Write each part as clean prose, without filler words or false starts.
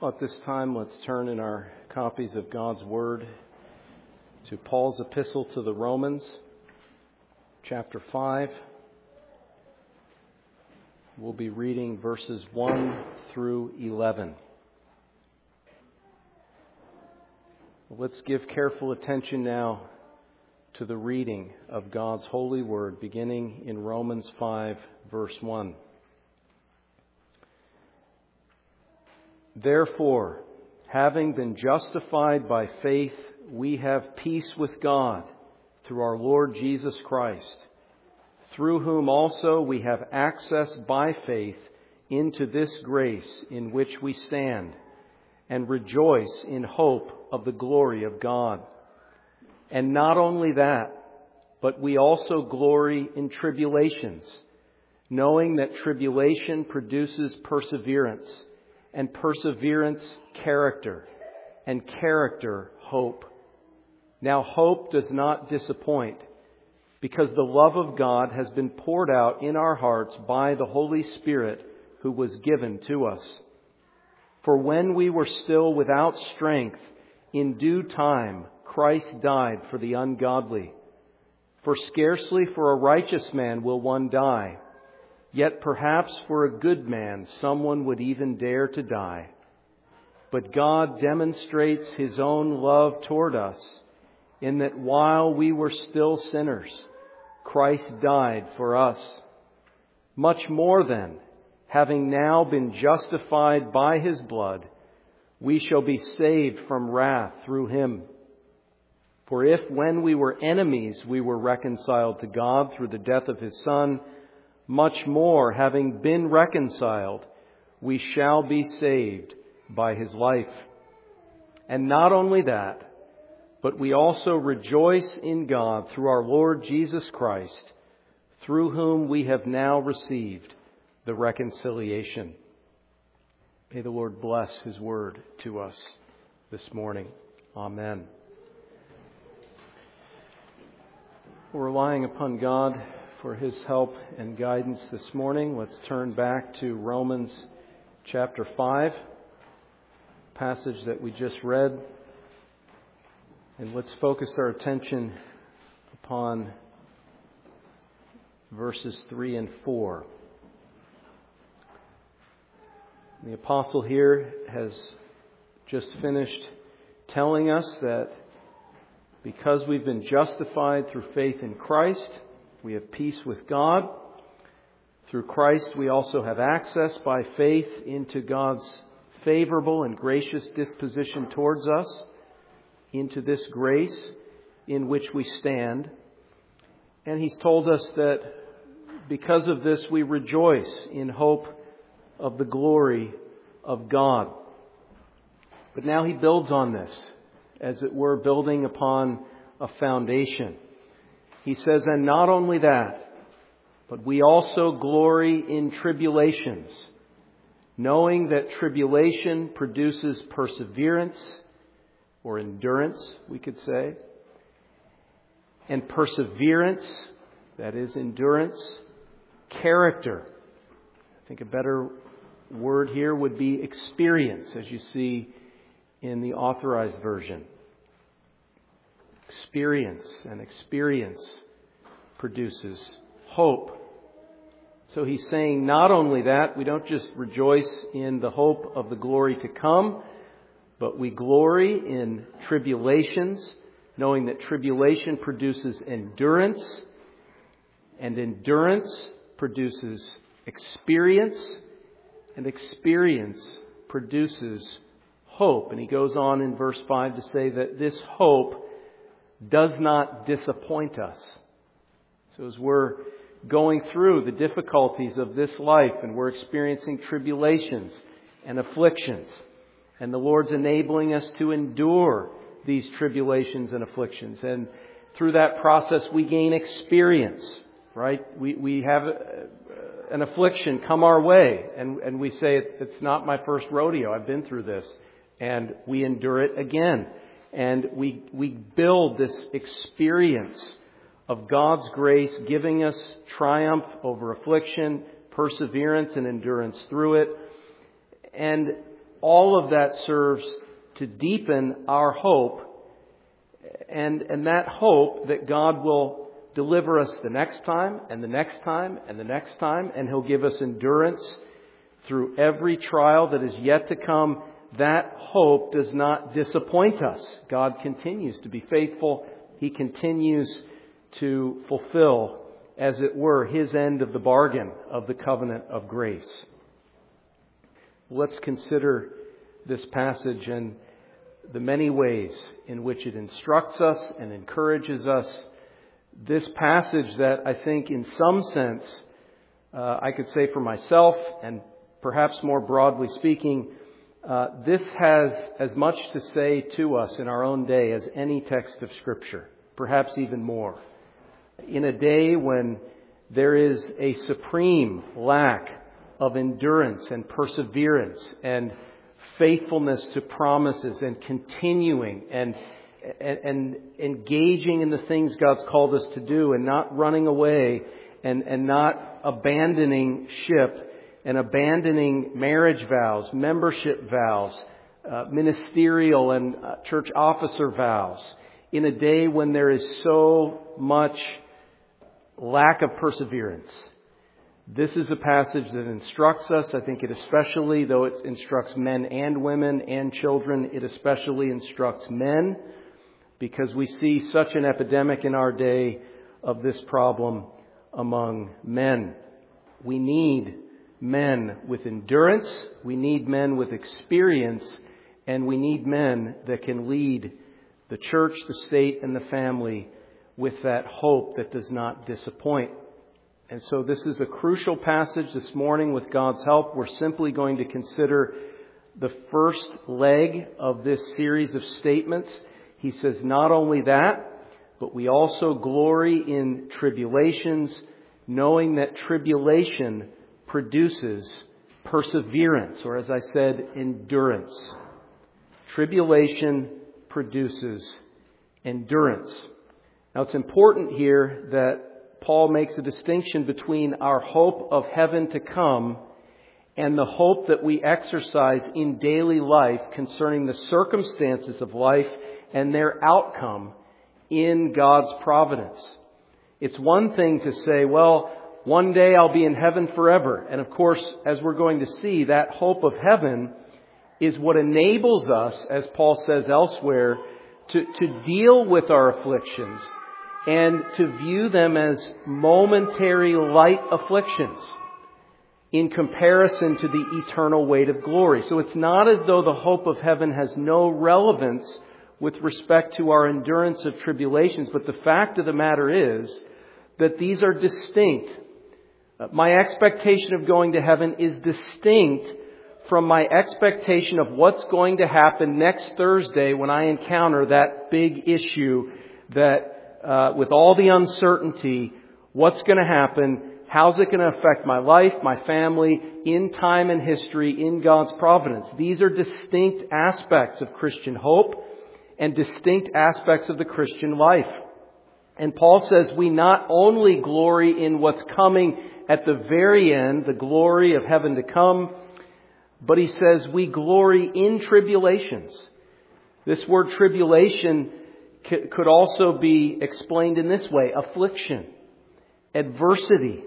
At this time, let's turn in our copies of God's Word to Paul's epistle to the Romans, chapter 5. We'll be reading verses 1 through 11. Let's give careful attention now to the reading of God's holy Word, beginning in Romans 5, verse 1. Therefore, having been justified by faith, we have peace with God through our Lord Jesus Christ, through whom also we have access by faith into this grace in which we stand, and rejoice in hope of the glory of God. And not only that, but we also glory in tribulations, knowing that tribulation produces perseverance, and perseverance, character, and character, hope. Now hope does not disappoint, because the love of God has been poured out in our hearts by the Holy Spirit who was given to us. For when we were still without strength, in due time Christ died for the ungodly. For scarcely for a righteous man will one die, yet perhaps for a good man someone would even dare to die. But God demonstrates His own love toward us, in that while we were still sinners, Christ died for us. Much more then, having now been justified by His blood, we shall be saved from wrath through Him. For if when we were enemies we were reconciled to God through the death of His Son, much more, having been reconciled, we shall be saved by His life. And not only that, but we also rejoice in God through our Lord Jesus Christ, through whom we have now received the reconciliation. May the Lord bless His word to us this morning. Amen. We're relying upon God for His help and guidance this morning. Let's turn back to Romans chapter 5, passage that we just read. And let's focus our attention upon verses 3 and 4. The apostle here has just finished telling us that because we've been justified through faith in Christ, we have peace with God. Through Christ, we also have access by faith into God's favorable and gracious disposition towards us, into this grace in which we stand. And He's told us that because of this, we rejoice in hope of the glory of God. But now he builds on this, as it were, building upon a foundation. He says, and not only that, but we also glory in tribulations, knowing that tribulation produces perseverance, or endurance, we could say. And perseverance, that is endurance, character. I think a better word here would be experience, as you see in the Authorized Version. Experience, and experience produces hope. So he's saying not only that, we don't just rejoice in the hope of the glory to come, but we glory in tribulations, knowing that tribulation produces endurance, and endurance produces experience, and experience produces hope. And he goes on in verse 5 to say that this hope does not disappoint us. So as we're going through the difficulties of this life and we're experiencing tribulations and afflictions, and the Lord's enabling us to endure these tribulations and afflictions, and through that process we gain experience, right? We have an affliction come our way, and we say, it's not my first rodeo, I've been through this, and we endure it again. And we build this experience of God's grace giving us triumph over affliction, perseverance and endurance through it. And all of that serves to deepen our hope, and that hope that God will deliver us the next time, and the next time, and the next time, and He'll give us endurance through every trial that is yet to come. That hope does not disappoint us. God continues to be faithful. He continues to fulfill, as it were, His end of the bargain of the covenant of grace. Let's consider this passage and the many ways in which it instructs us and encourages us. This passage that I think in some sense, I could say for myself and perhaps more broadly speaking, this has as much to say to us in our own day as any text of Scripture, perhaps even more. In a day when there is a supreme lack of endurance and perseverance and faithfulness to promises and continuing and engaging in the things God's called us to do and not running away and not abandoning ship and abandoning marriage vows, membership vows, ministerial and church officer vows. In a day when there is so much lack of perseverance, this is a passage that instructs us. I think it especially, though it instructs men and women and children, it especially instructs men, because we see such an epidemic in our day of this problem among men. We need men with endurance, we need men with experience, and we need men that can lead the church, the state, and the family with that hope that does not disappoint. And so this is a crucial passage this morning. With God's help, we're simply going to consider the first leg of this series of statements. He says not only that, but we also glory in tribulations, knowing that tribulation produces perseverance, or as I said, endurance. Tribulation produces endurance. Now it's important here that Paul makes a distinction between our hope of heaven to come and the hope that we exercise in daily life concerning the circumstances of life and their outcome in God's providence. It's one thing to say, well, one day I'll be in heaven forever. And of course, as we're going to see, that hope of heaven is what enables us, as Paul says elsewhere, to deal with our afflictions and to view them as momentary light afflictions in comparison to the eternal weight of glory. So it's not as though the hope of heaven has no relevance with respect to our endurance of tribulations, but the fact of the matter is that these are distinct. My expectation of going to heaven is distinct from my expectation of what's going to happen next Thursday when I encounter that big issue that, with all the uncertainty, what's going to happen, how's it going to affect my life, my family, in time and history, in God's providence. These are distinct aspects of Christian hope and distinct aspects of the Christian life. And Paul says we not only glory in what's coming at the very end, the glory of heaven to come, but he says we glory in tribulations. This word tribulation could also be explained in this way: affliction, adversity.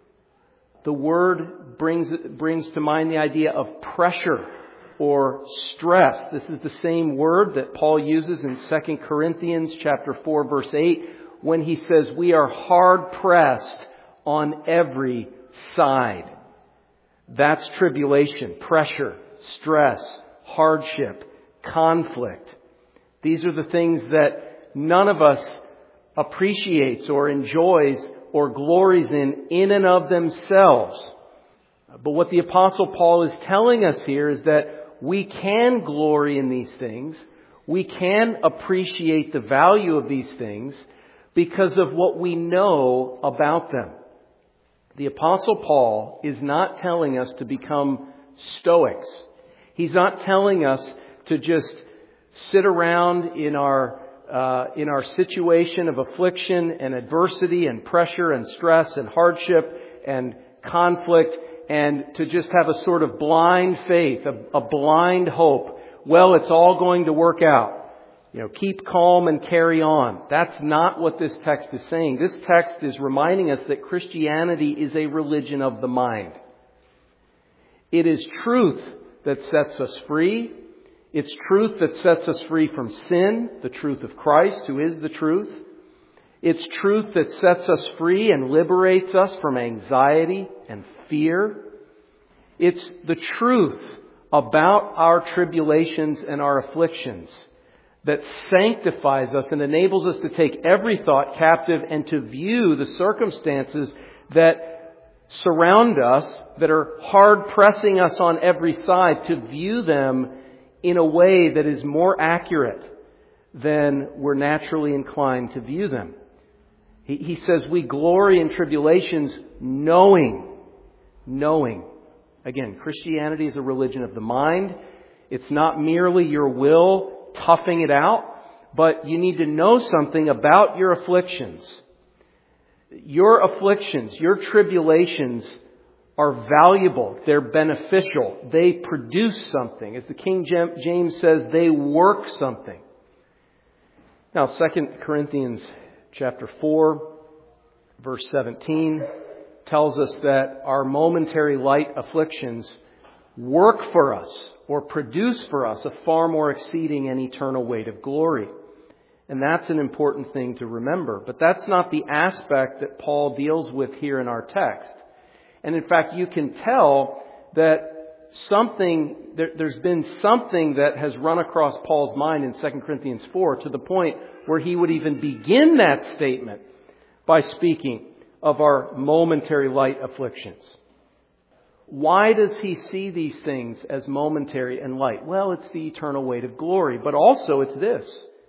The word brings to mind the idea of pressure or stress. This is the same word that Paul uses in 2 Corinthians chapter 4, verse 8, when he says we are hard pressed on every side. That's tribulation, pressure, stress, hardship, conflict. These are the things that none of us appreciates or enjoys or glories in and of themselves. But what the Apostle Paul is telling us here is that we can glory in these things. We can appreciate the value of these things because of what we know about them. The Apostle Paul is not telling us to become Stoics. He's not telling us to just sit around in our situation of affliction and adversity and pressure and stress and hardship and conflict and to just have a sort of blind faith, a blind hope. Well, it's all going to work out. Keep calm and carry on. That's not what this text is saying. This text is reminding us that Christianity is a religion of the mind. It is truth that sets us free. It's truth that sets us free from sin, the truth of Christ, who is the truth. It's truth that sets us free and liberates us from anxiety and fear. It's the truth about our tribulations and our afflictions that sanctifies us and enables us to take every thought captive and to view the circumstances that surround us, that are hard pressing us on every side, to view them in a way that is more accurate than we're naturally inclined to view them. He says we glory in tribulations knowing. Again, Christianity is a religion of the mind. It's not merely your will toughing it out, but you need to know something about your afflictions. Your afflictions, your tribulations are valuable. They're beneficial. They produce something. As the King James says, they work something. Now, 2 Corinthians chapter 4, verse 17 tells us that our momentary light afflictions work for us or produce for us a far more exceeding and eternal weight of glory. And that's an important thing to remember. But that's not the aspect that Paul deals with here in our text. And in fact, you can tell that there's been something that has run across Paul's mind in 2 Corinthians 4 to the point where he would even begin that statement by speaking of our momentary light afflictions. Why does he see these things as momentary and light? Well, it's the eternal weight of glory. But also it's this,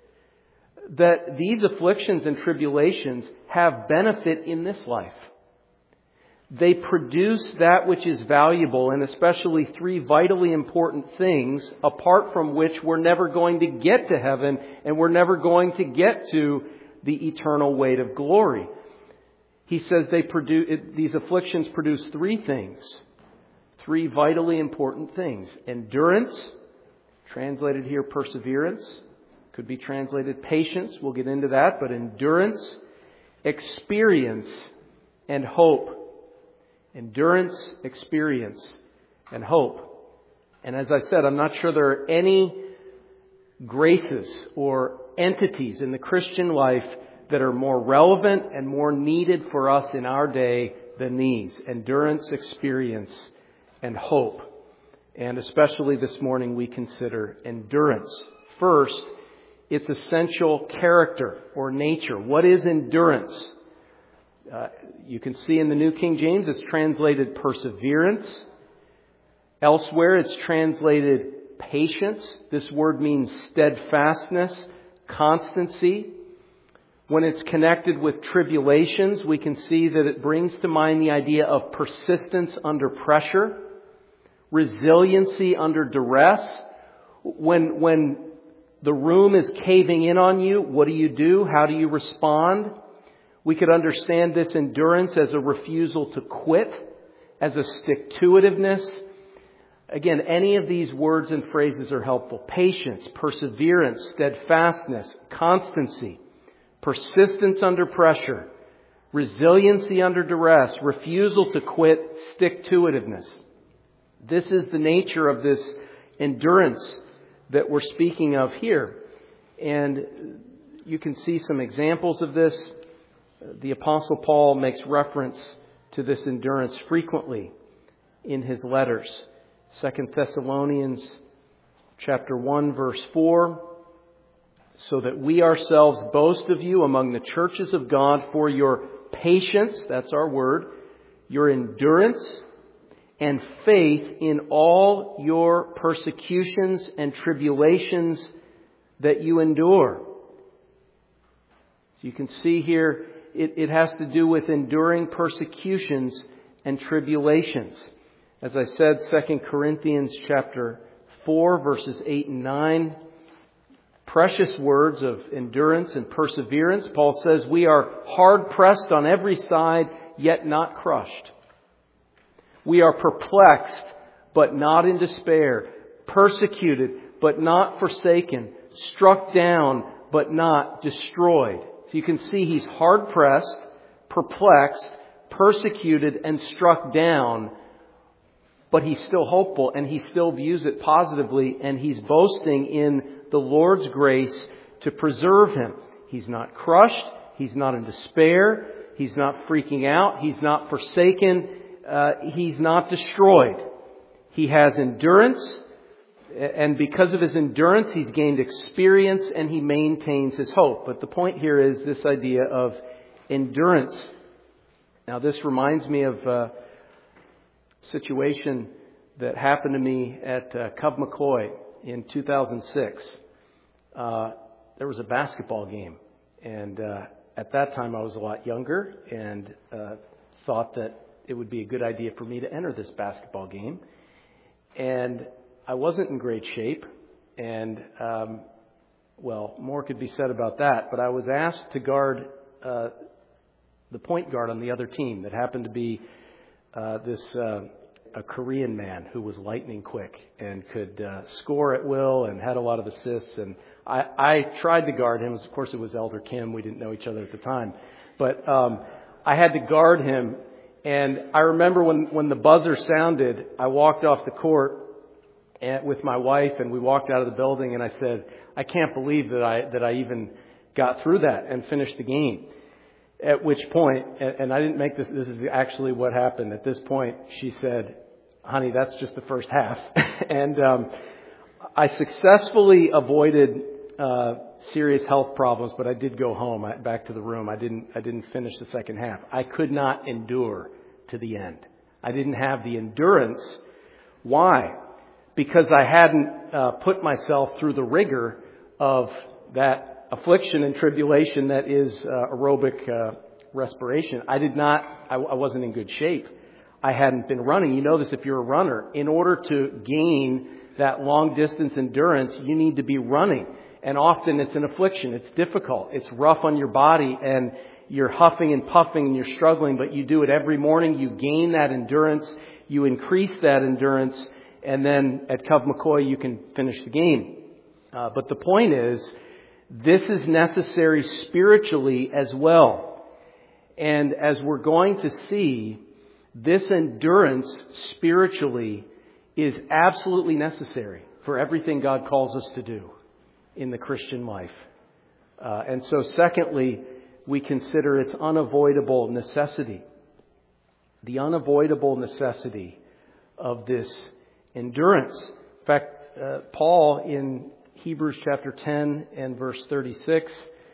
that these afflictions and tribulations have benefit in this life. They produce that which is valuable, and especially three vitally important things, apart from which we're never going to get to heaven and we're never going to get to the eternal weight of glory. He says these afflictions produce three things, three vitally important things. Endurance, translated here perseverance, could be translated patience. We'll get into that, but endurance, experience, and hope. Endurance, experience, and hope. And as I said, I'm not sure there are any graces or entities in the Christian life that are more relevant and more needed for us in our day than these. Endurance, experience, and hope. And especially this morning we consider endurance. First, its essential character or nature. What is endurance? You can see in the New King James it's translated perseverance. Elsewhere it's translated patience. This word means steadfastness, constancy. When it's connected with tribulations, we can see that it brings to mind the idea of persistence under pressure, resiliency under duress. When the room is caving in on you, what do? How do you respond? We could understand this endurance as a refusal to quit, as a stick-to-itiveness. Again, any of these words and phrases are helpful. Patience, perseverance, steadfastness, constancy, persistence under pressure, resiliency under duress, refusal to quit, stick-to-itiveness. This is the nature of this endurance that we're speaking of here. And you can see some examples of this. The Apostle Paul makes reference to this endurance frequently in his letters. 2 Thessalonians chapter 1, verse 4, so that we ourselves boast of you among the churches of God for your patience, that's our word, your endurance and faith in all your persecutions and tribulations that you endure. So you can see here, it has to do with enduring persecutions and tribulations. As I said, 2 Corinthians chapter 4, verses 8 and 9. Precious words of endurance and perseverance. Paul says, we are hard pressed on every side, yet not crushed. We are perplexed, but not in despair. Persecuted, but not forsaken. Struck down, but not destroyed. So you can see he's hard-pressed, perplexed, persecuted, and struck down. But he's still hopeful, and he still views it positively, and he's boasting in the Lord's grace to preserve him. He's not crushed. He's not in despair. He's not freaking out. He's not forsaken. He's not destroyed. He has endurance, and because of his endurance, he's gained experience, and he maintains his hope. But the point here is this idea of endurance. Now, this reminds me of a situation that happened to me at Cub McCoy in 2006. There was a basketball game, and at that time I was a lot younger and thought that it would be a good idea for me to enter this basketball game. And I wasn't in great shape, and more could be said about that, but I was asked to guard the point guard on the other team that happened to be a Korean man who was lightning quick and could score at will and had a lot of assists. And I tried to guard him. Of course, it was Elder Kim. We didn't know each other at the time. But I had to guard him. And I remember when the buzzer sounded, I walked off the court with my wife, and we walked out of the building, and I said, I can't believe that I even got through that and finished the game. At which point, and I didn't make this is actually what happened. At this point, she said, honey, that's just the first half. And I successfully avoided serious health problems, but I did go home, back to the room. I didn't finish the second half. I could not endure to the end. I didn't have the endurance. Why? Because I hadn't put myself through the rigor of that affliction and tribulation that is aerobic respiration. I wasn't in good shape. I hadn't been running. You know this if you're a runner. In order to gain that long distance endurance, you need to be running. And often it's an affliction. It's difficult. It's rough on your body, and you're huffing and puffing and you're struggling, but you do it every morning. You gain that endurance. You increase that endurance. And then at Cub McCoy, you can finish the game. But the point is, this is necessary spiritually as well. And as we're going to see, this endurance spiritually is absolutely necessary for everything God calls us to do in the Christian life. And so secondly, we consider its unavoidable necessity. The unavoidable necessity of this endurance. In fact, Paul in Hebrews chapter 10 and verse 36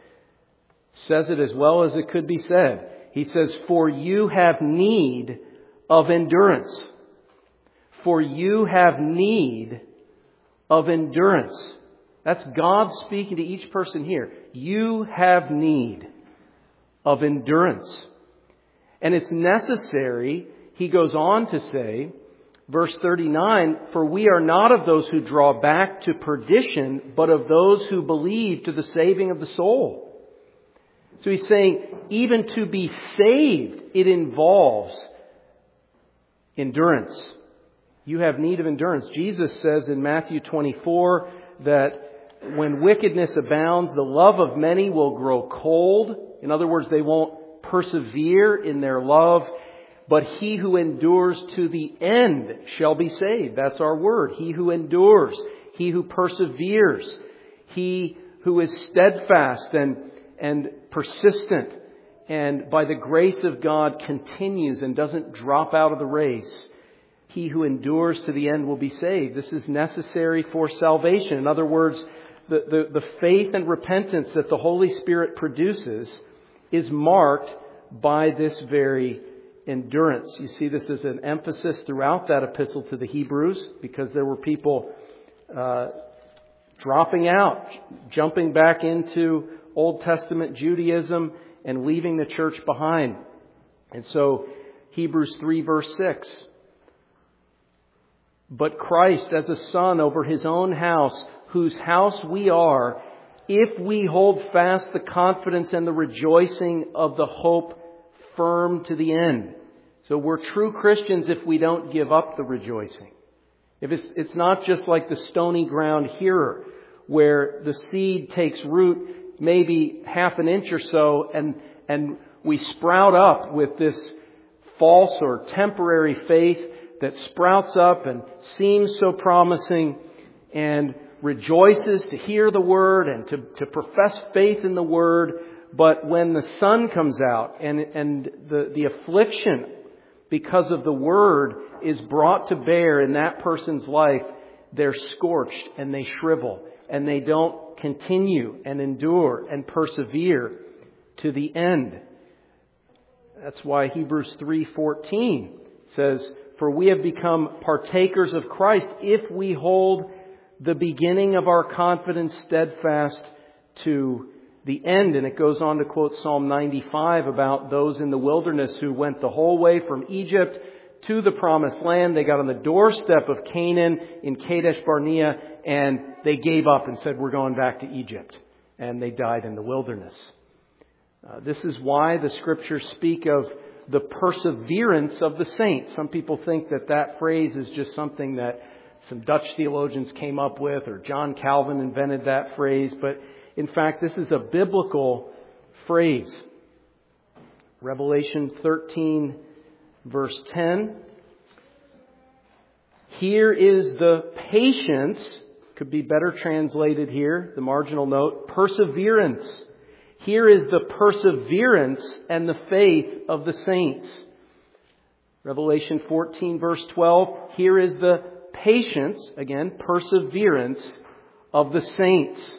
says it as well as it could be said. He says, for you have need of endurance. For you have need of endurance. That's God speaking to each person here. You have need of endurance. And it's necessary, he goes on to say, verse 39, for we are not of those who draw back to perdition, but of those who believe to the saving of the soul. So he's saying, even to be saved, it involves endurance. You have need of endurance. Jesus says in Matthew 24 that when wickedness abounds, the love of many will grow cold. In other words, they won't persevere in their love. But he who endures to the end shall be saved. That's our word. He who endures, he who perseveres, he who is steadfast and persistent, and by the grace of God continues and doesn't drop out of the race. He who endures to the end will be saved. This is necessary for salvation. In other words, the faith and repentance that the Holy Spirit produces is marked by this very endurance. You see this as an emphasis throughout that epistle to the Hebrews, because there were people dropping out, jumping back into Old Testament Judaism and leaving the church behind. And so Hebrews 3 verse 6, but Christ as a son over his own house, whose house we are, if we hold fast the confidence and the rejoicing of the hope firm to the end. So we're true Christians if we don't give up the rejoicing. If it's not just like the stony ground hearer, where the seed takes root maybe half an inch or so, and we sprout up with this false or temporary faith that sprouts up and seems so promising and rejoices to hear the Word and to profess faith in the Word. But when the sun comes out and the affliction because of the Word is brought to bear in that person's life, they're scorched and they shrivel and they don't continue and endure and persevere to the end. That's why Hebrews 3:14 says, "For we have become partakers of Christ if we hold the beginning of our confidence steadfast to the end." And it goes on to quote Psalm 95 about those in the wilderness who went the whole way from Egypt to the promised land. They got on the doorstep of Canaan in Kadesh Barnea, and they gave up and said, "We're going back to Egypt." And they died in the wilderness. This is why the Scriptures speak of the perseverance of the saints. Some people think that phrase is just something that some Dutch theologians came up with, or John Calvin invented that phrase. But in fact, this is a biblical phrase. Revelation 13, verse 10. Here is the patience, could be better translated here, the marginal note, perseverance. Here is the perseverance and the faith of the saints. Revelation 14, verse 12. Here is the patience, again, perseverance of the saints.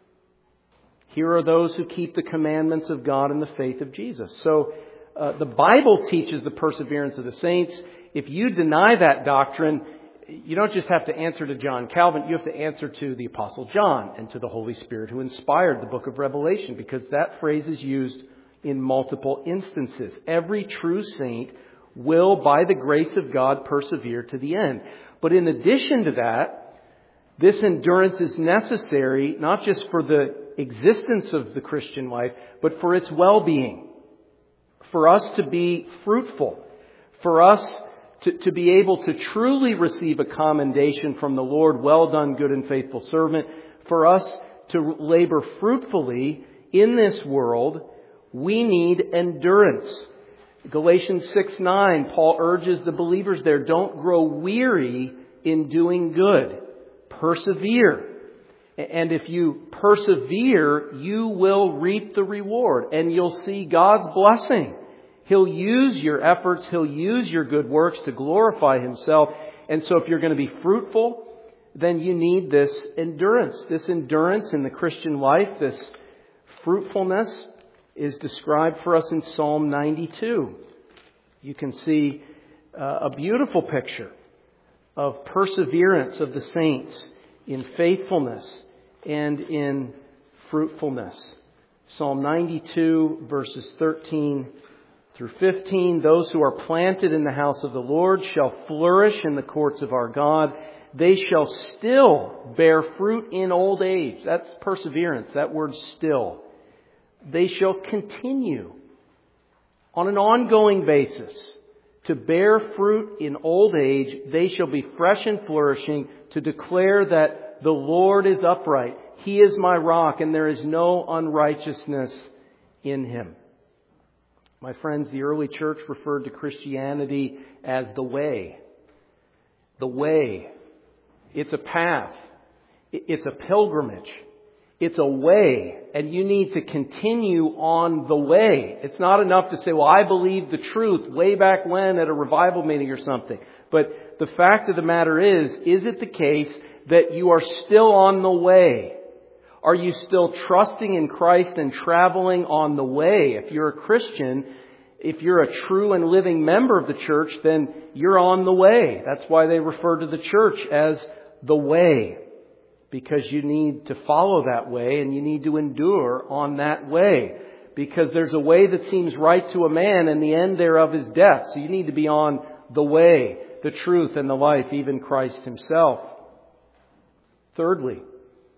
Here are those who keep the commandments of God and the faith of Jesus. So the Bible teaches the perseverance of the saints. If you deny that doctrine, you don't just have to answer to John Calvin. You have to answer to the Apostle John and to the Holy Spirit who inspired the book of Revelation, because that phrase is used in multiple instances. Every true saint will, by the grace of God, persevere to the end. But in addition to that, this endurance is necessary not just for the existence of the Christian life, but for its well-being. For us to be fruitful. For us to be able to truly receive a commendation from the Lord, "Well done, good and faithful servant." For us to labor fruitfully in this world, we need endurance. Galatians 6:9, Paul urges the believers there, don't grow weary in doing good. Persevere. And if you persevere, you will reap the reward and you'll see God's blessing. He'll use your efforts. He'll use your good works to glorify Himself. And so if you're going to be fruitful, then you need this endurance. This endurance in the Christian life, this fruitfulness, is described for us in Psalm 92. You can see a beautiful picture of perseverance of the saints in faithfulness and in fruitfulness. Psalm 92, verses 13 through 15, "Those who are planted in the house of the Lord shall flourish in the courts of our God. They shall still bear fruit in old age." That's perseverance, that word "still." They shall continue on an ongoing basis to bear fruit in old age. They shall be fresh and flourishing to declare that the Lord is upright. He is my rock and there is no unrighteousness in Him. My friends, the early church referred to Christianity as the way. The way. It's a path. It's a pilgrimage. It's a way. And you need to continue on the way. It's not enough to say, "Well, I believed the truth way back when at a revival meeting or something." But the fact of the matter is it the case that you are still on the way? Are you still trusting in Christ and traveling on the way? If you're a Christian, if you're a true and living member of the church, then you're on the way. That's why they refer to the church as the way. Because you need to follow that way and you need to endure on that way. Because there's a way that seems right to a man and the end thereof is death. So you need to be on the way, the truth and the life, even Christ Himself. Thirdly,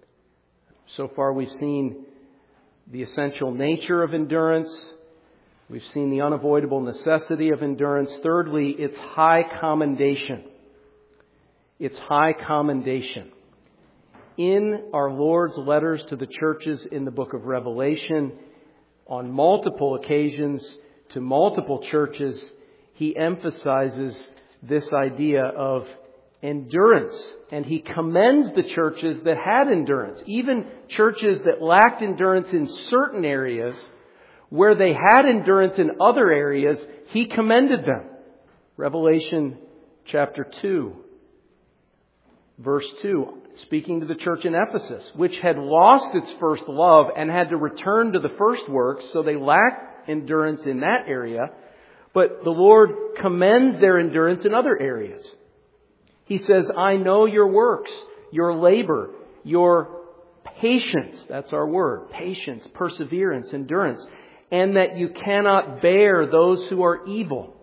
so far we've seen the essential nature of endurance, We've seen the unavoidable necessity of endurance. Thirdly, it's high commendation. It's high commendation. In our Lord's letters to the churches in the book of Revelation, on multiple occasions to multiple churches, He emphasizes this idea of endurance. And He commends the churches that had endurance. Even churches that lacked endurance in certain areas, where they had endurance in other areas, He commended them. Revelation chapter 2, verse 2, speaking to the church in Ephesus, which had lost its first love and had to return to the first works, so they lacked endurance in that area. But the Lord commends their endurance in other areas. He says, I know your works, your labor, your patience. That's our word. Patience, perseverance, endurance. And that you cannot bear those who are evil.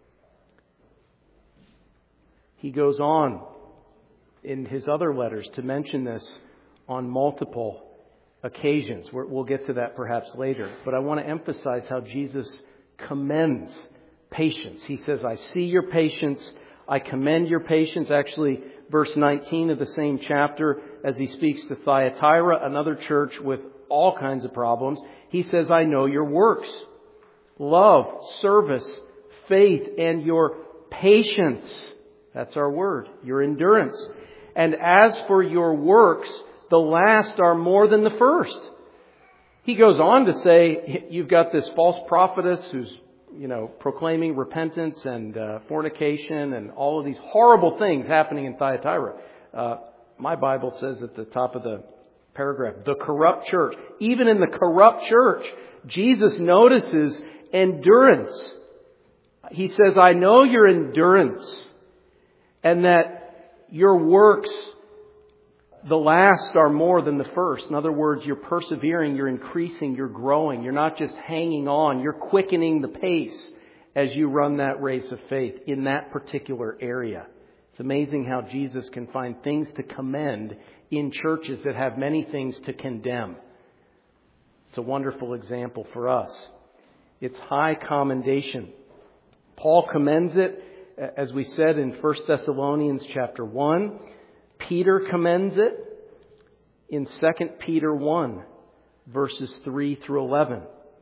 He goes on in his other letters to mention this on multiple occasions. We'll get to that perhaps later. But I want to emphasize how Jesus commends patience. He says, I see your patience. I commend your patience. Actually, verse 19 of the same chapter, as he speaks to Thyatira, another church with all kinds of problems, he says, I know your works, love, service, faith, and your patience. That's our word, your endurance. And as for your works, the last are more than the first. He goes on to say, you've got this false prophetess who's, proclaiming repentance and fornication and all of these horrible things happening in Thyatira. My Bible says at the top of the paragraph, the corrupt church. Even in the corrupt church, Jesus notices endurance. He says, I know your endurance and that your works, the last are more than the first. In other words, you're persevering, you're increasing, you're growing. You're not just hanging on. You're quickening the pace as you run that race of faith in that particular area. It's amazing how Jesus can find things to commend in churches that have many things to condemn. It's a wonderful example for us. It's high commendation. Paul commends it, as we said in 1 Thessalonians chapter 1. Peter commends it in 2 Peter 1, verses 3 through 11.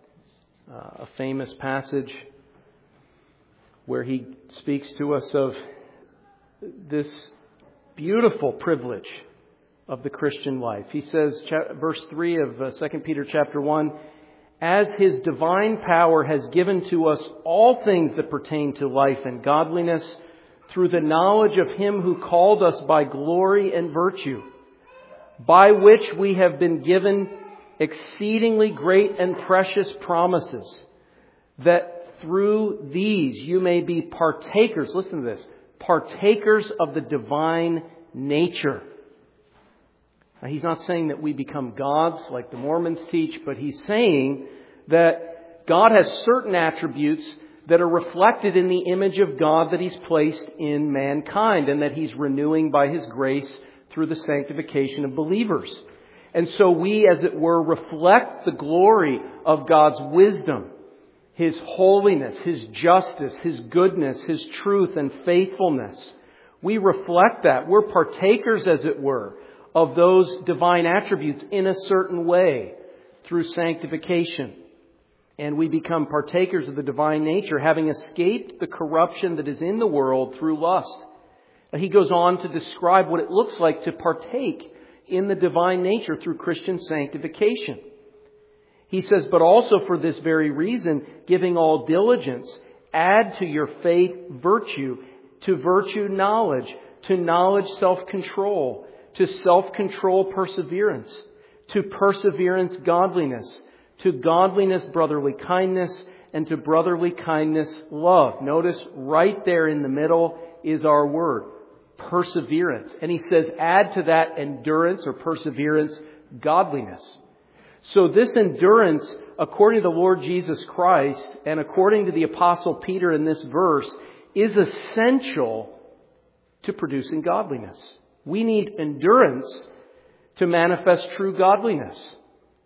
A famous passage where he speaks to us of this beautiful privilege of the Christian life. He says, verse 3 of 2 Peter chapter 1, as His divine power has given to us all things that pertain to life and godliness, through the knowledge of Him who called us by glory and virtue, by which we have been given exceedingly great and precious promises, that through these you may be partakers, listen to this, partakers of the divine nature. Now, he's not saying that we become gods like the Mormons teach, but he's saying that God has certain attributes that are reflected in the image of God that He's placed in mankind and that He's renewing by His grace through the sanctification of believers. And so we, as it were, reflect the glory of God's wisdom, His holiness, His justice, His goodness, His truth and faithfulness. We reflect that. We're partakers, as it were, of those divine attributes in a certain way through sanctification. And we become partakers of the divine nature, having escaped the corruption that is in the world through lust. And he goes on to describe what it looks like to partake in the divine nature through Christian sanctification. He says, but also for this very reason, giving all diligence, add to your faith virtue, to virtue knowledge, to knowledge self-control, to self-control perseverance, to perseverance godliness, to godliness brotherly kindness, and to brotherly kindness love. Notice right there in the middle is our word, perseverance. And he says, add to that endurance or perseverance, godliness. So this endurance, according to the Lord Jesus Christ and according to the Apostle Peter in this verse, is essential to producing godliness. We need endurance to manifest true godliness.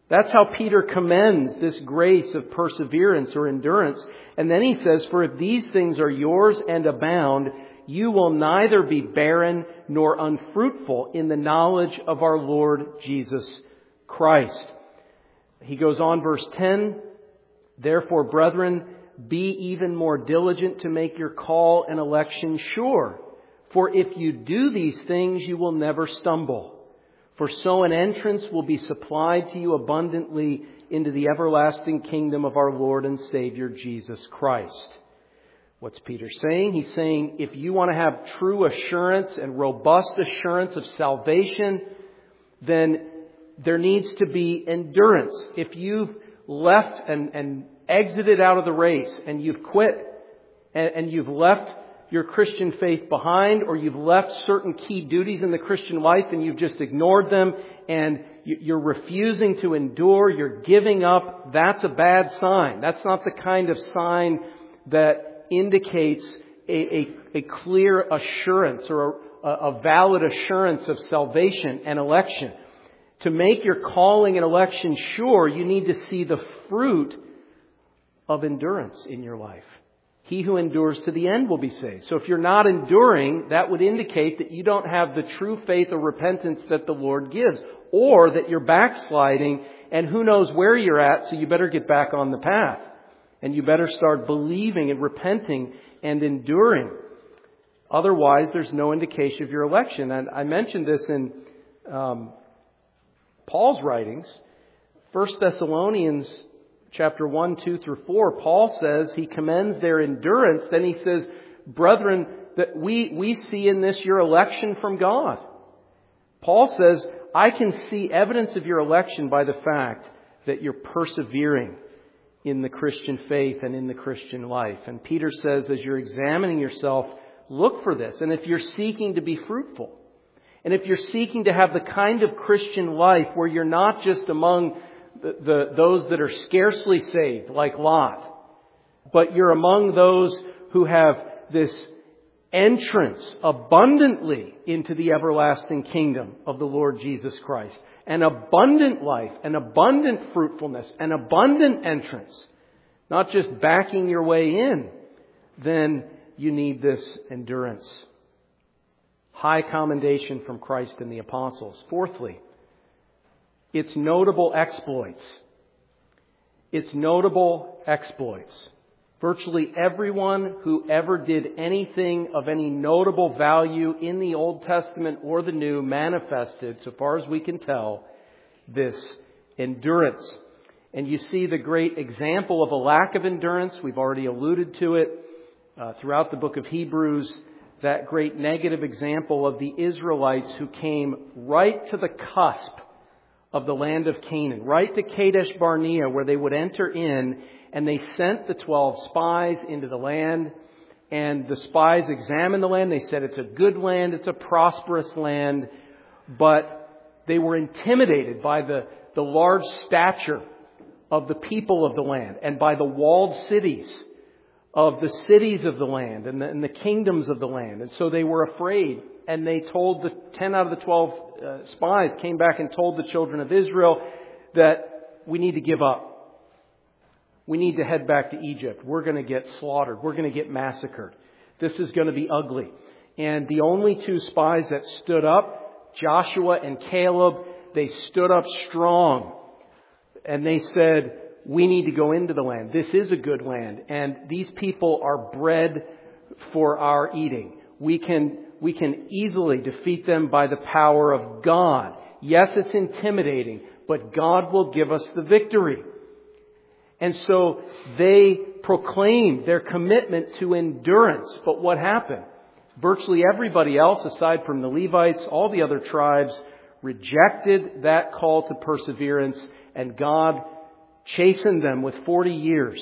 That's how Peter commends this grace of perseverance or endurance. And then he says, "For if these things are yours and abound, you will neither be barren nor unfruitful in the knowledge of our Lord Jesus Christ." He goes on, verse 10, "Therefore, brethren, be even more diligent to make your call and election sure. For if you do these things, you will never stumble. For so an entrance will be supplied to you abundantly into the everlasting kingdom of our Lord and Savior Jesus Christ." What's Peter saying? He's saying if you want to have true assurance and robust assurance of salvation, then there needs to be endurance. If you've left and exited out of the race and you've quit and you've left your Christian faith behind, or you've left certain key duties in the Christian life and you've just ignored them and you're refusing to endure, you're giving up, that's a bad sign. That's not the kind of sign that indicates a clear assurance or a valid assurance of salvation and election. To make your calling and election sure, you need to see the fruit of endurance in your life. He who endures to the end will be saved. So if you're not enduring, that would indicate that you don't have the true faith or repentance that the Lord gives, or that you're backsliding and who knows where you're at, so you better get back on the path. And you better start believing and repenting and enduring. Otherwise, there's no indication of your election. And I mentioned this in Paul's writings. 1 Thessalonians chapter 1, 2 through 4, Paul says he commends their endurance. Then he says, "Brethren, that we see in this your election from God." Paul says, "I can see evidence of your election by the fact that you're persevering in the Christian faith and in the Christian life." And Peter says, as you're examining yourself, look for this. And if you're seeking to be fruitful, and if you're seeking to have the kind of Christian life where you're not just among those that are scarcely saved, like Lot, but you're among those who have this entrance abundantly into the everlasting kingdom of the Lord Jesus Christ, an abundant life, an abundant fruitfulness, an abundant entrance, not just backing your way in, then you need this endurance. High commendation from Christ and the apostles. Fourthly, its notable exploits. Its notable exploits. Virtually everyone who ever did anything of any notable value in the Old Testament or the New manifested, so far as we can tell, this endurance. And you see the great example of a lack of endurance. We've already alluded to it throughout the book of Hebrews. That great negative example of the Israelites who came right to the cusp of the land of Canaan, right to Kadesh Barnea, where they would enter in, and they sent the 12 spies into the land, and the spies examined the land. They said it's a good land, it's a prosperous land, but they were intimidated by the large stature of the people of the land and by the walled cities of the cities of the land and the kingdoms of the land. And so they were afraid. And they told 10 out of the 12 spies came back and told the children of Israel that we need to give up. We need to head back to Egypt. We're going to get slaughtered. We're going to get massacred. This is going to be ugly. And the only two spies that stood up, Joshua and Caleb, they stood up strong. And they said, we need to go into the land. This is a good land. And these people are bread for our eating. We can easily defeat them by the power of God. Yes, it's intimidating, but God will give us the victory. And so they proclaimed their commitment to endurance. But what happened? Virtually everybody else, aside from the Levites, all the other tribes, rejected that call to perseverance, and God chastened them with 40 years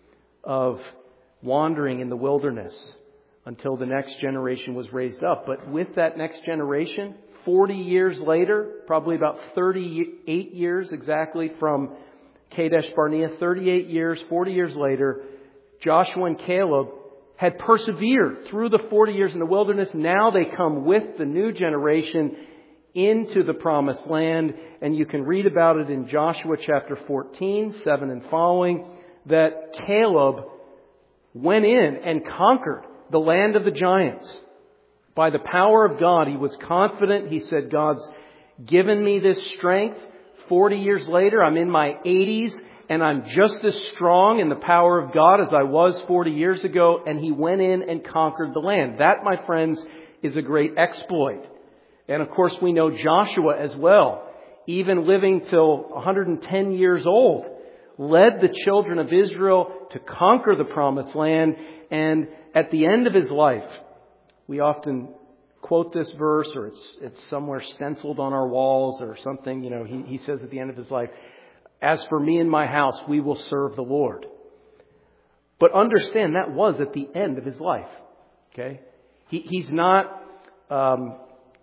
of wandering in the wilderness until the next generation was raised up. But with that next generation, 40 years later, probably about 38 years exactly from Kadesh Barnea, 38 years, 40 years later, Joshua and Caleb had persevered through the 40 years in the wilderness. Now they come with the new generation into the promised land. And you can read about it in Joshua chapter 14, 7 and following, that Caleb went in and conquered the land of the giants. By the power of God, he was confident. He said, God's given me this strength. 40 years later, I'm in my 80s, and I'm just as strong in the power of God as I was 40 years ago. And he went in and conquered the land. That, my friends, is a great exploit. And of course, we know Joshua as well, even living till 110 years old, led the children of Israel to conquer the promised land. And at the end of his life, we often quote this verse, or it's somewhere stenciled on our walls or something. You know, he says at the end of his life, "As for me and my house, we will serve the Lord." But understand, that was at the end of his life. Okay? He's not, a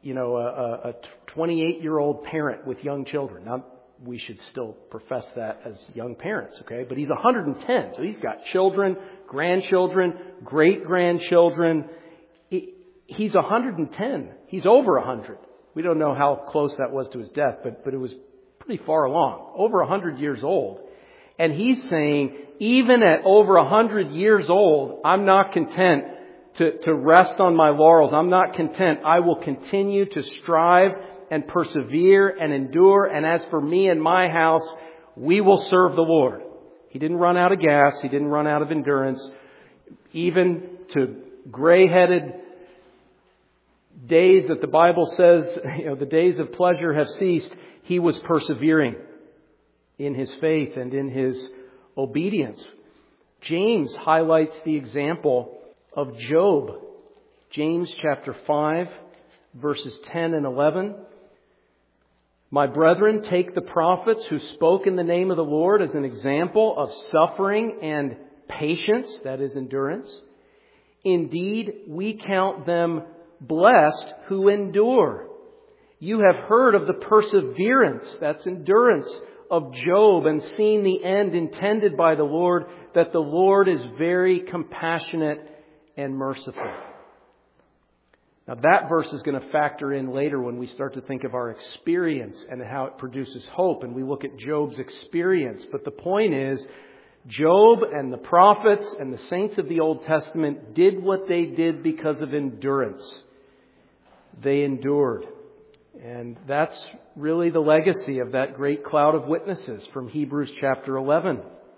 28-year-old parent with young children. Now, we should still profess that as young parents, okay? But he's 110, so he's got children, grandchildren, great-grandchildren. He's 110. He's over 100. We don't know how close that was to his death, but it was pretty far along, over 100 years old. And he's saying, even at over 100 years old, I'm not content to rest on my laurels. I'm not content. I will continue to strive and persevere and endure. And as for me and my house, we will serve the Lord. He didn't run out of gas. He didn't run out of endurance. Even to gray-headed days that the Bible says, the days of pleasure have ceased, he was persevering in his faith and in his obedience. James highlights the example of Job. James chapter 5, verses 10 and 11. My brethren, take the prophets who spoke in the name of the Lord as an example of suffering and patience, that is endurance. Indeed, we count them blessed who endure. You have heard of the perseverance, that's endurance, of Job, and seen the end intended by the Lord, that the Lord is very compassionate and merciful. Now that verse is going to factor in later when we start to think of our experience and how it produces hope, and we look at Job's experience. But the point is, Job and the prophets and the saints of the Old Testament did what they did because of endurance. They endured. And that's really the legacy of that great cloud of witnesses from Hebrews chapter 11.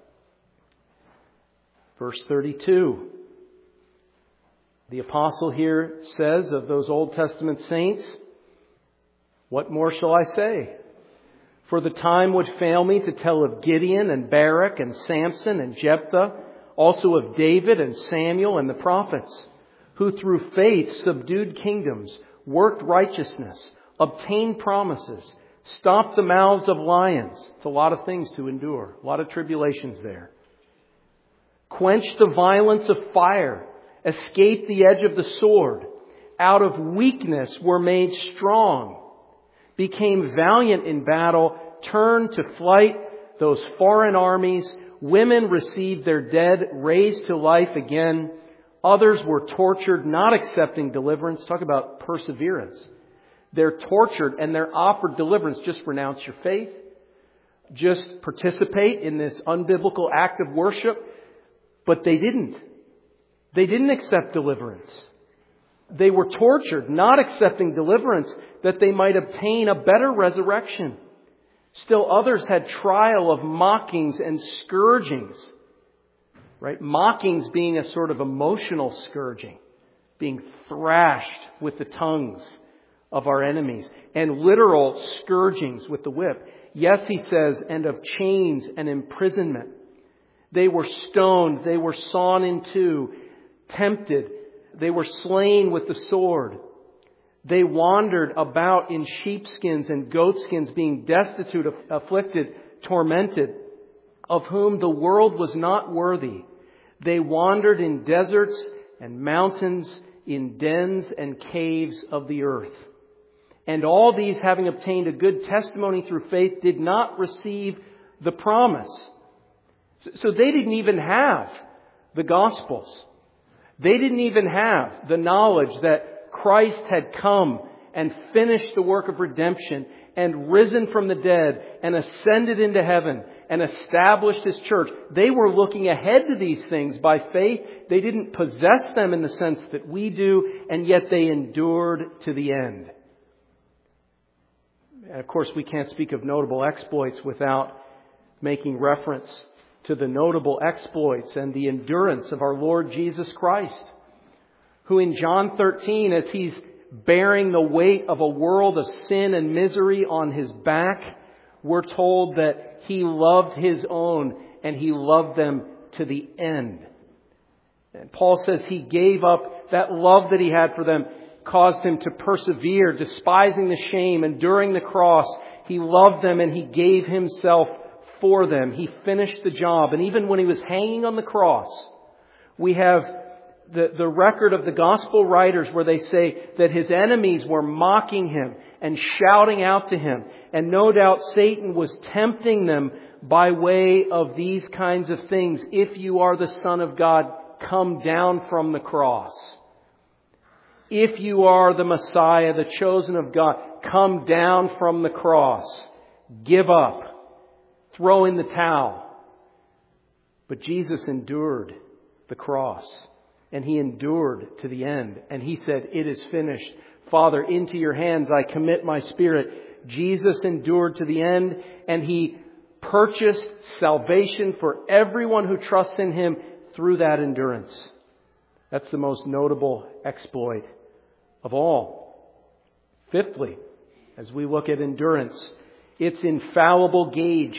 Verse 32. The apostle here says of those Old Testament saints, "What more shall I say? For the time would fail me to tell of Gideon and Barak and Samson and Jephthah, also of David and Samuel and the prophets, who through faith subdued kingdoms, worked righteousness, obtained promises, stopped the mouths of lions." It's a lot of things to endure, a lot of tribulations there. "Quenched the violence of fire, escaped the edge of the sword, out of weakness were made strong, became valiant in battle, turned to flight those foreign armies. Women received their dead, raised to life again. Others were tortured, not accepting deliverance." Talk about perseverance. They're tortured and they're offered deliverance. Just renounce your faith. Just participate in this unbiblical act of worship. But they didn't. They didn't accept deliverance. They were tortured, not accepting deliverance, that they might obtain a better resurrection. Still others had trial of mockings and scourgings. Right? Mockings being a sort of emotional scourging, being thrashed with the tongues of our enemies, and literal scourgings with the whip. Yes, he says, and of chains and imprisonment. They were stoned, they were sawn in two, tempted, they were slain with the sword. They wandered about in sheepskins and goatskins, being destitute, afflicted, tormented, of whom the world was not worthy. They wandered in deserts and mountains, in dens and caves of the earth. And all these, having obtained a good testimony through faith, did not receive the promise. So they didn't even have the Gospels. They didn't even have the knowledge that Christ had come and finished the work of redemption and risen from the dead and ascended into heaven and established His church. They were looking ahead to these things by faith. They didn't possess them in the sense that we do, and yet they endured to the end. And of course, we can't speak of notable exploits without making reference to the notable exploits and the endurance of our Lord Jesus Christ, who in John 13, as He's bearing the weight of a world of sin and misery on His back, we're told that He loved His own and He loved them to the end. And Paul says He gave up that love that He had for them, caused Him to persevere, despising the shame, enduring the cross. He loved them and He gave Himself for them. He finished the job. And even when He was hanging on the cross, we have the record of the gospel writers where they say that His enemies were mocking Him and shouting out to Him. And no doubt Satan was tempting them by way of these kinds of things. If you are the Son of God, come down from the cross. If you are the Messiah, the chosen of God, come down from the cross. Give up. Throw in the towel. But Jesus endured the cross. And He endured to the end. And He said, "It is finished. Father, into your hands I commit my spirit." Jesus endured to the end. And He purchased salvation for everyone who trusts in Him through that endurance. That's the most notable exploit of all. Fifthly, as we look at endurance, its infallible gauge.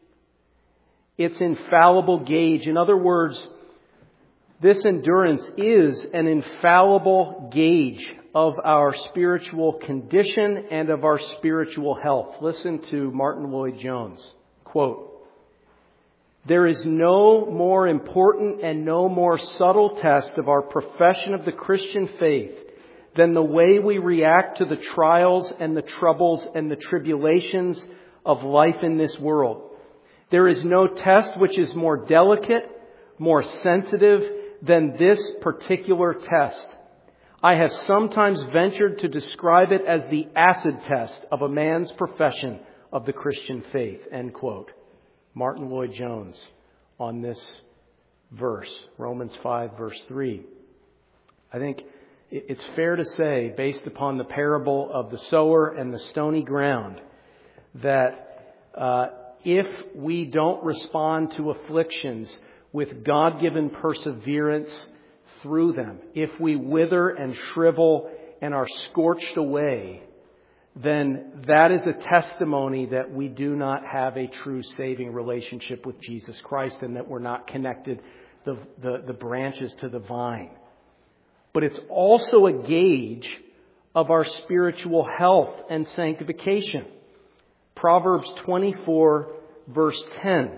Its infallible gauge. In other words, this endurance is an infallible gauge of our spiritual condition and of our spiritual health. Listen to Martin Lloyd-Jones. Quote, "There is no more important and no more subtle test of our profession of the Christian faith than the way we react to the trials and the troubles and the tribulations of life in this world. There is no test which is more delicate, more sensitive than this particular test. I have sometimes ventured to describe it as the acid test of a man's profession of the Christian faith." End quote. Martin Lloyd-Jones on this verse, Romans 5, verse 3. I think it's fair to say, based upon the parable of the sower and the stony ground, that if we don't respond to afflictions with God-given perseverance through them, if we wither and shrivel and are scorched away, then that is a testimony that we do not have a true saving relationship with Jesus Christ and that we're not connected the branches to the vine. But it's also a gauge of our spiritual health and sanctification. Proverbs 24, verse 10.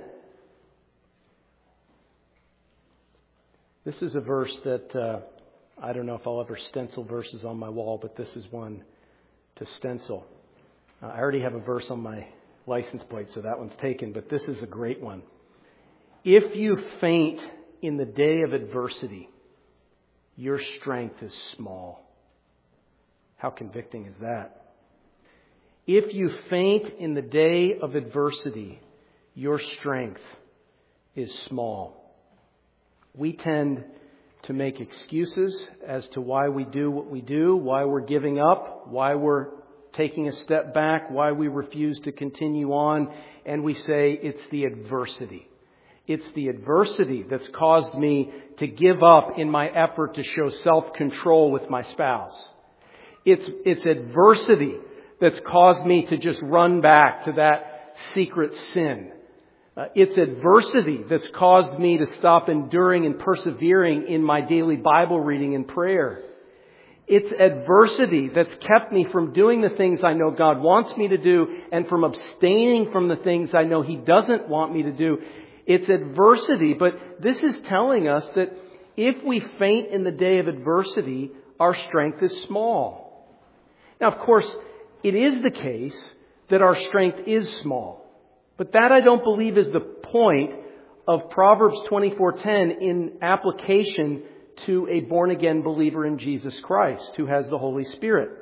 This is a verse that I don't know if I'll ever stencil verses on my wall, but this is one to stencil. I already have a verse on my license plate, so that one's taken, but this is a great one. "If you faint in the day of adversity, your strength is small." How convicting is that? If you faint in the day of adversity, your strength is small. We tend to make excuses as to why we do what we do, why we're giving up, why we're taking a step back, why we refuse to continue on, and we say it's the adversity. It's the adversity that's caused me to give up in my effort to show self-control with my spouse. It's adversity that's caused me to just run back to that secret sin. It's adversity that's caused me to stop enduring and persevering in my daily Bible reading and prayer. It's adversity that's kept me from doing the things I know God wants me to do and from abstaining from the things I know He doesn't want me to do. It's adversity, but this is telling us that if we faint in the day of adversity, our strength is small. Now, of course, it is the case that our strength is small. But that, I don't believe, is the point of Proverbs 24:10 in application to a born-again believer in Jesus Christ who has the Holy Spirit.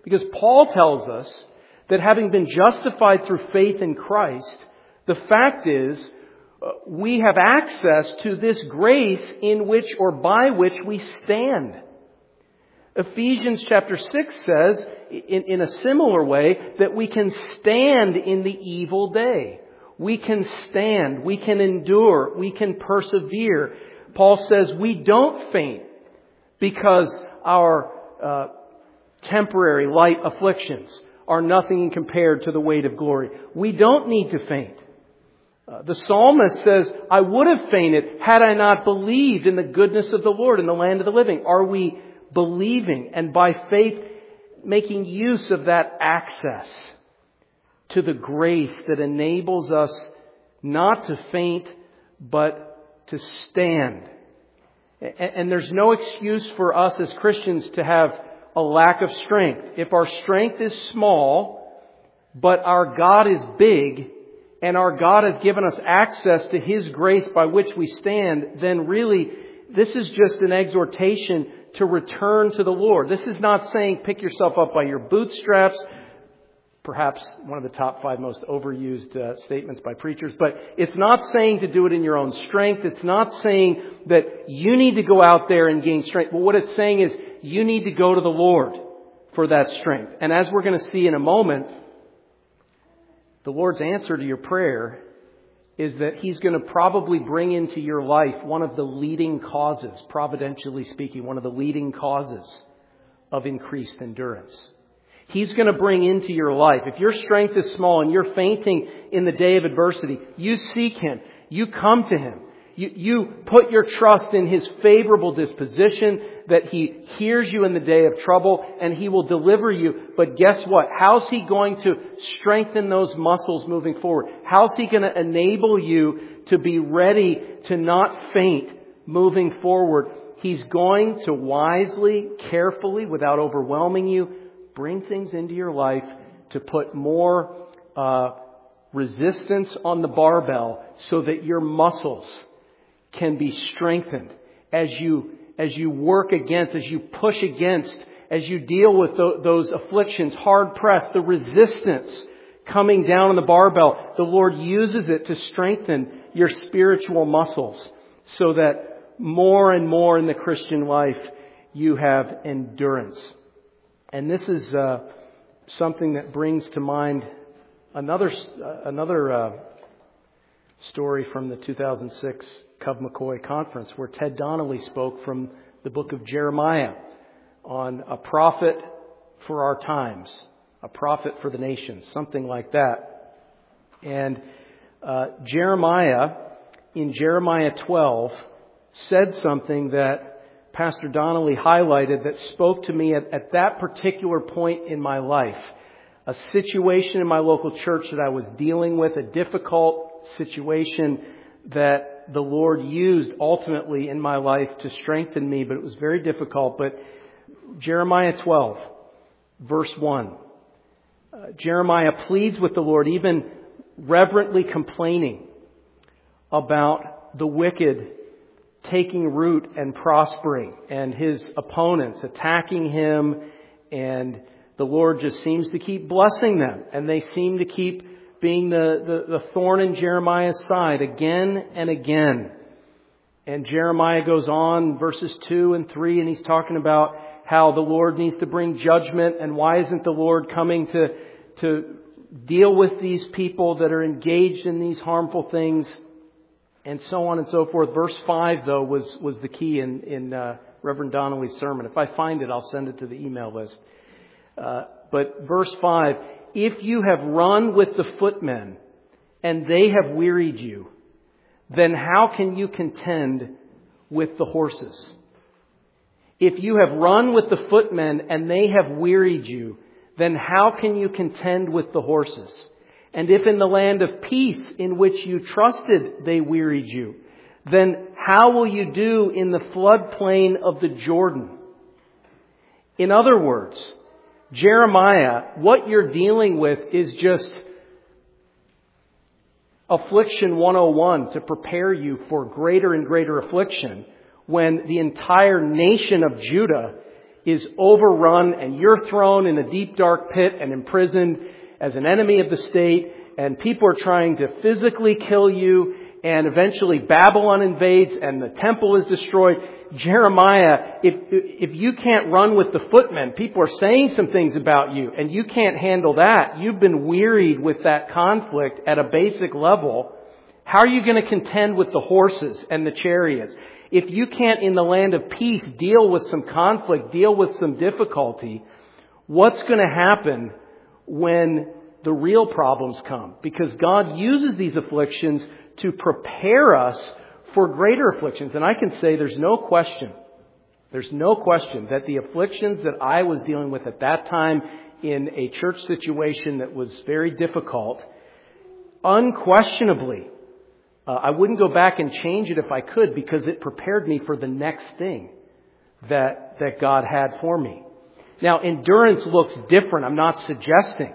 Because Paul tells us that having been justified through faith in Christ, the fact is we have access to this grace in which or by which we stand. Ephesians chapter 6 says, in a similar way, that we can stand in the evil day. We can stand, we can endure, we can persevere. Paul says we don't faint because our temporary light afflictions are nothing compared to the weight of glory. We don't need to faint. The psalmist says, I would have fainted had I not believed in the goodness of the Lord in the land of the living. Are we believing and by faith making use of that access to the grace that enables us not to faint but to stand? And there's no excuse for us as Christians to have a lack of strength. If our strength is small, but our God is big, and our God has given us access to His grace by which we stand, then really this is just an exhortation to return to the Lord. This is not saying pick yourself up by your bootstraps. Perhaps one of the top 5 most overused statements by preachers. But it's not saying to do it in your own strength. It's not saying that you need to go out there and gain strength. But what it's saying is you need to go to the Lord for that strength. And as we're going to see in a moment, the Lord's answer to your prayer is that He's going to probably bring into your life one of the leading causes, providentially speaking, one of the leading causes of increased endurance. He's going to bring into your life. If your strength is small and you're fainting in the day of adversity, you seek Him. You come to Him. You put your trust in His favorable disposition, that He hears you in the day of trouble and He will deliver you. But guess what? How's He going to strengthen those muscles moving forward? How's He going to enable you to be ready to not faint moving forward? He's going to wisely, carefully, without overwhelming you, bring things into your life to put more resistance on the barbell so that your muscles can be strengthened as you work against, as you push against, as you deal with those afflictions, hard pressed, the resistance coming down on the barbell. The Lord uses it to strengthen your spiritual muscles so that more and more in the Christian life you have endurance. And this is something that brings to mind another story from the 2006 Cove McCoy Conference, where Ted Donnelly spoke from the book of Jeremiah on a prophet for our times, a prophet for the nations, something like that. And Jeremiah, in Jeremiah 12, said something that Pastor Donnelly highlighted that spoke to me at that particular point in my life. A situation in my local church that I was dealing with, a difficult situation that the Lord used ultimately in my life to strengthen me, but it was very difficult. But Jeremiah 12, verse 1. Jeremiah pleads with the Lord, even reverently complaining about the wicked taking root and prospering and his opponents attacking him, and the Lord just seems to keep blessing them, and they seem to keep being the thorn in Jeremiah's side again and again. And Jeremiah goes on, verses 2 and 3, and he's talking about how the Lord needs to bring judgment, and why isn't the Lord coming to deal with these people that are engaged in these harmful things, and so on and so forth. Verse 5, though, was the key in Reverend Donnelly's sermon. If I find it, I'll send it to the email list. But verse 5, if you have run with the footmen and they have wearied you, then how can you contend with the horses? If you have run with the footmen and they have wearied you, then how can you contend with the horses? And if in the land of peace in which you trusted they wearied you, then how will you do in the floodplain of the Jordan? In other words, Jeremiah, what you're dealing with is just affliction 101 to prepare you for greater and greater affliction when the entire nation of Judah is overrun and you're thrown in a deep, dark pit and imprisoned as an enemy of the state, and people are trying to physically kill you, and eventually Babylon invades and the temple is destroyed. Jeremiah, if you can't run with the footmen, people are saying some things about you, and you can't handle that. You've been wearied with that conflict at a basic level. How are you going to contend with the horses and the chariots? If you can't, in the land of peace, deal with some conflict, deal with some difficulty, what's going to happen when the real problems come? Because God uses these afflictions to prepare us for greater afflictions. And I can say there's no question that the afflictions that I was dealing with at that time in a church situation that was very difficult, unquestionably, I wouldn't go back and change it if I could, because it prepared me for the next thing that God had for me. Now, endurance looks different. I'm not suggesting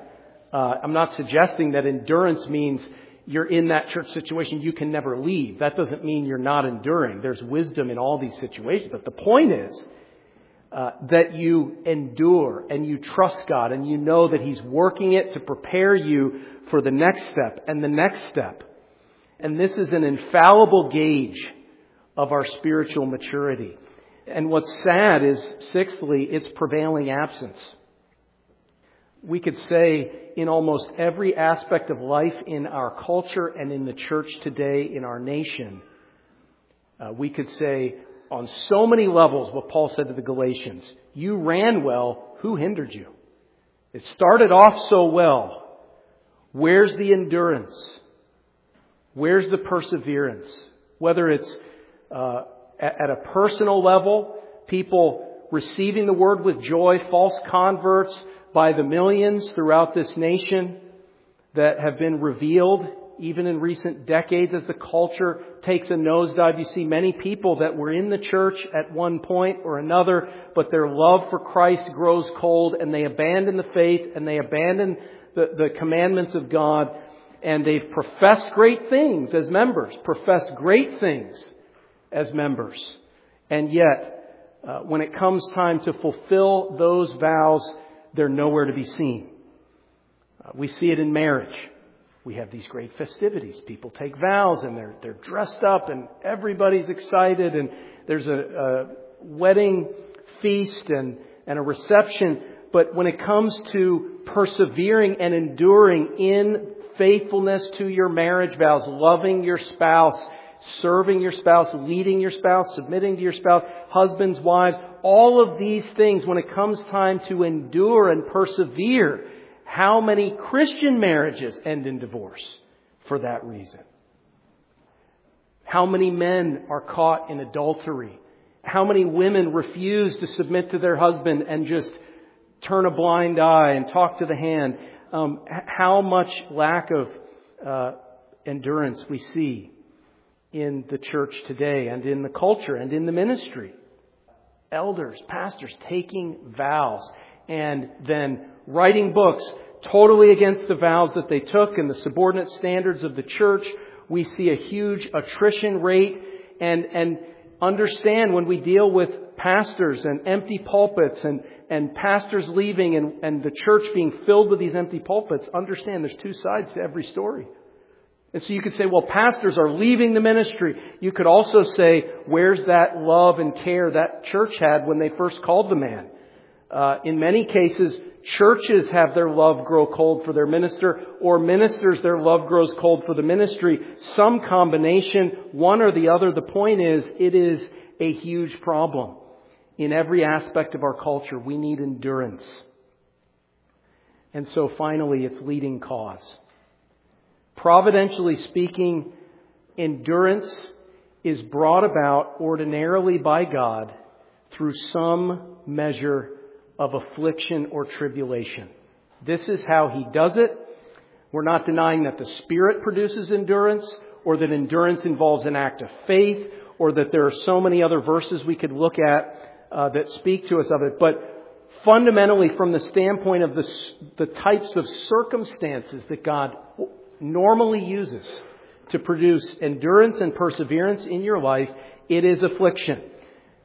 that endurance means you're in that church situation, you can never leave. That doesn't mean you're not enduring. There's wisdom in all these situations. But the point is that you endure and you trust God and you know that He's working it to prepare you for the next step and the next step. And this is an infallible gauge of our spiritual maturity. And what's sad is, sixthly, its prevailing absence. We could say in almost every aspect of life in our culture and in the church today, in our nation, we could say on so many levels what Paul said to the Galatians. You ran well, who hindered you? It started off so well. Where's the endurance? Where's the perseverance? Whether it's at a personal level, people receiving the word with joy, false converts by the millions throughout this nation that have been revealed even in recent decades as the culture takes a nosedive. You see many people that were in the church at one point or another, but their love for Christ grows cold and they abandon the faith and they abandon the commandments of God. And they've professed great things as members, And yet, when it comes time to fulfill those vows, they're nowhere to be seen. We see it in marriage. We have these great festivities. People take vows and they're dressed up and everybody's excited and there's a wedding feast and a reception. But when it comes to persevering and enduring in faithfulness to your marriage vows, loving your spouse, serving your spouse, leading your spouse, submitting to your spouse, husbands, wives, all of these things, when it comes time to endure and persevere, how many Christian marriages end in divorce for that reason? How many men are caught in adultery? How many women refuse to submit to their husband and just turn a blind eye and talk to the hand? How much lack of endurance we see in the church today and in the culture and in the ministry. Elders, pastors taking vows and then writing books totally against the vows that they took and the subordinate standards of the church. We see a huge attrition rate and understand when we deal with pastors and empty pulpits and pastors leaving and the church being filled with these empty pulpits, understand there's two sides to every story. And so you could say, well, pastors are leaving the ministry. You could also say, where's that love and care that church had when they first called the man? In many cases, churches have their love grow cold for their minister, or ministers, their love grows cold for the ministry. Some combination, one or the other. The point is, it is a huge problem. In every aspect of our culture, we need endurance. And so finally, its leading cause. Providentially speaking, endurance is brought about ordinarily by God through some measure of affliction or tribulation. This is how He does it. We're not denying that the Spirit produces endurance, or that endurance involves an act of faith, or that there are so many other verses we could look at that speak to us of it. But fundamentally, from the standpoint of the types of circumstances that God normally uses to produce endurance and perseverance in your life, it is affliction.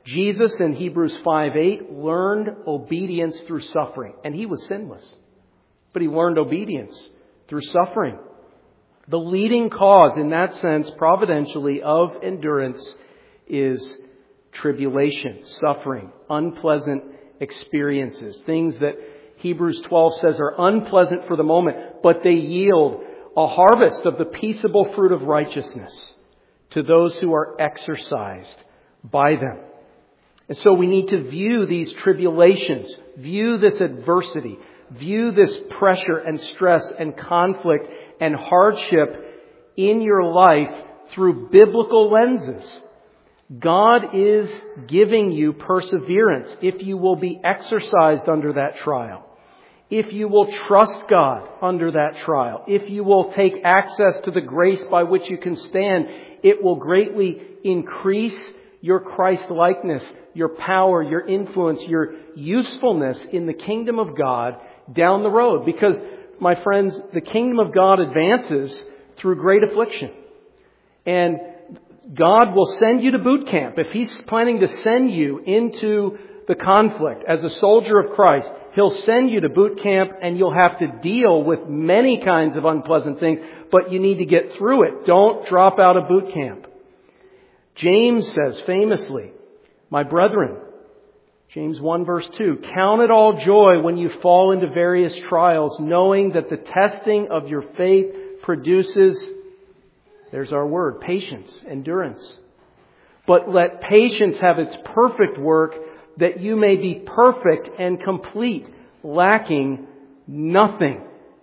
Jesus in Hebrews 5:8 learned obedience through suffering. And He was sinless. But He learned obedience through suffering. The leading cause, in that sense, providentially, of endurance is tribulation, suffering, unpleasant experiences. Things that Hebrews 12 says are unpleasant for the moment, but they yield a harvest of the peaceable fruit of righteousness to those who are exercised by them. And so we need to view these tribulations, view this adversity, view this pressure and stress and conflict and hardship in your life through biblical lenses. God is giving you perseverance if you will be exercised under that trial. If you will trust God under that trial. If you will take access to the grace by which you can stand, it will greatly increase your Christ-likeness, your power, your influence, your usefulness in the kingdom of God down the road. Because, my friends, the kingdom of God advances through great affliction. And God will send you to boot camp. If He's planning to send you into the conflict as a soldier of Christ, He'll send you to boot camp and you'll have to deal with many kinds of unpleasant things, but you need to get through it. Don't drop out of boot camp. James says famously, my brethren, James 1 verse 2, count it all joy when you fall into various trials, knowing that the testing of your faith produces, there's our word, patience, endurance. But let patience have its perfect work, that you may be perfect and complete, lacking nothing.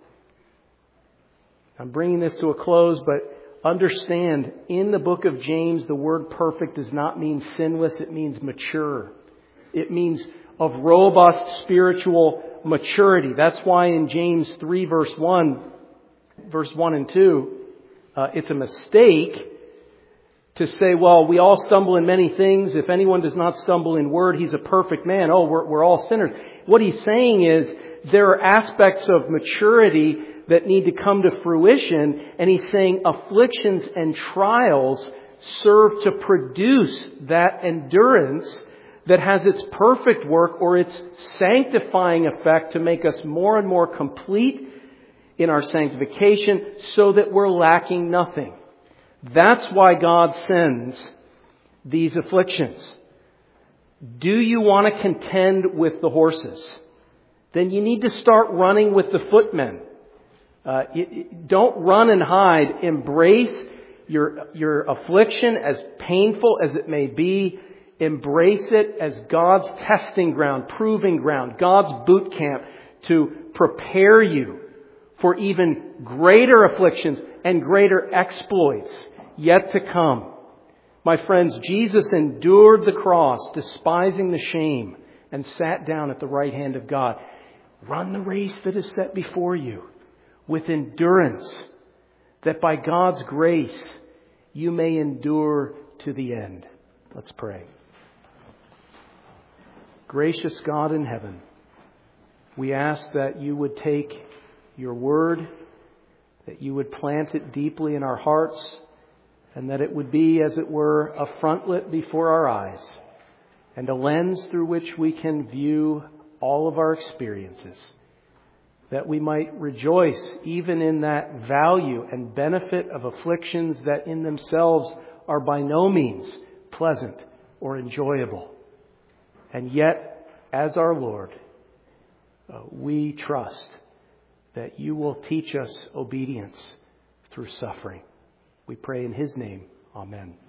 I'm bringing this to a close, but understand, in the book of James, the word perfect does not mean sinless, it means mature. It means of robust spiritual maturity. That's why in James 3 verse 1 and 2, it's a mistake to say, well, we all stumble in many things. If anyone does not stumble in word, he's a perfect man. Oh, we're all sinners. What he's saying is there are aspects of maturity that need to come to fruition. And he's saying afflictions and trials serve to produce that endurance that has its perfect work or its sanctifying effect to make us more and more complete in our sanctification so that we're lacking nothing. That's why God sends these afflictions. Do you want to contend with the horses? Then you need to start running with the footmen. Don't run and hide. Embrace your affliction, as painful as it may be. Embrace it as God's testing ground, proving ground, God's boot camp to prepare you for even greater afflictions and greater exploits yet to come. My friends, Jesus endured the cross, despising the shame, and sat down at the right hand of God. Run the race that is set before you with endurance, that by God's grace you may endure to the end. Let's pray. Gracious God in heaven, we ask that you would take your word, that you would plant it deeply in our hearts, and that it would be, as it were, a frontlet before our eyes and a lens through which we can view all of our experiences, that we might rejoice even in that value and benefit of afflictions that in themselves are by no means pleasant or enjoyable. And yet, as our Lord, we trust that you will teach us obedience through suffering. We pray in His name. Amen.